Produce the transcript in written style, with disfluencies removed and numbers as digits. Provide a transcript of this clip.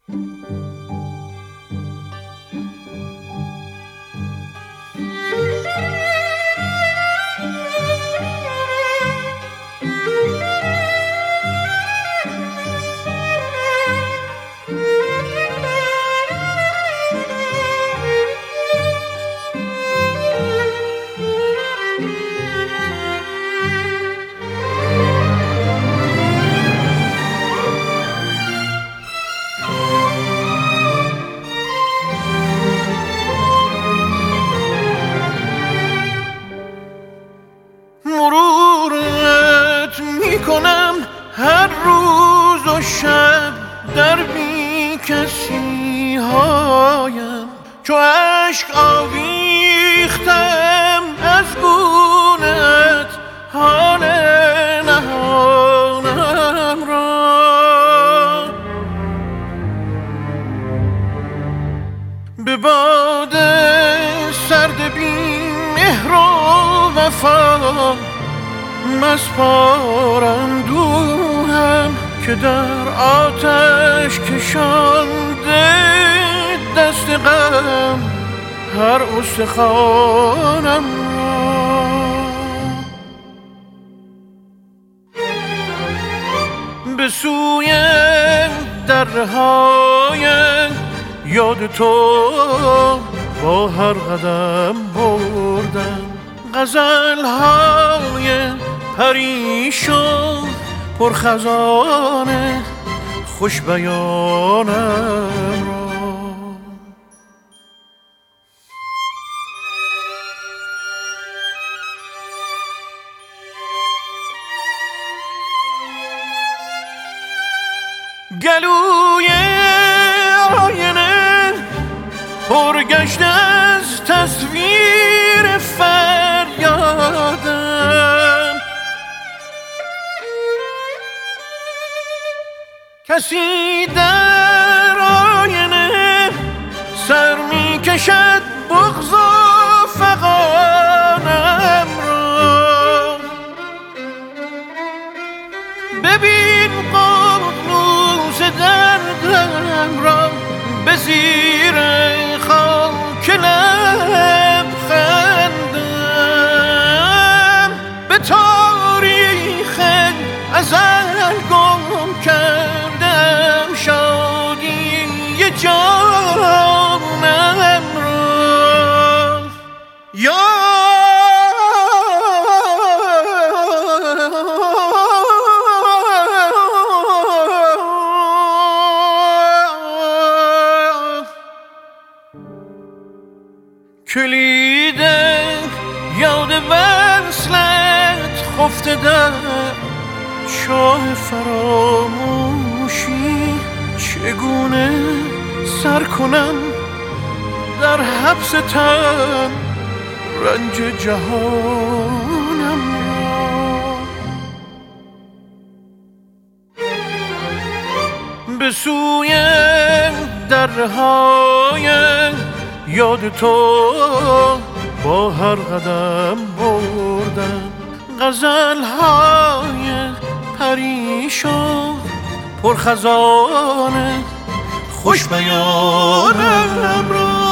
مرورت میکنم هر روز و شب در بی کسی هایم، چو عشق آویختم از گونت حال نهانم را. به باد سرد بی مهر و وفا مسپارم دوهم، که در آتش کشانده دست غم هر استخوانم را. به سوی درهای یاد تو با هر قدم بردم، غزل‌های پریشان پرخزانه خوش بیانم را. گلوی آینه پرگشته از تصویر فریادم، کسی در آینه سر می کشد بغض و فغانم را. ببین ققنوس دردم را به زیر خاک لب خندم، به تاریخ ازل گم کردم شادی جانم را. کلید یاد وصلت خفته در چاه فراموشی، چگونه سر کنم در حبس تن رنج جهانم را. به سوی درهای یاد تو با هر قدم بردم، غزل‌های پریشان پرخزانه خوش بیانم را.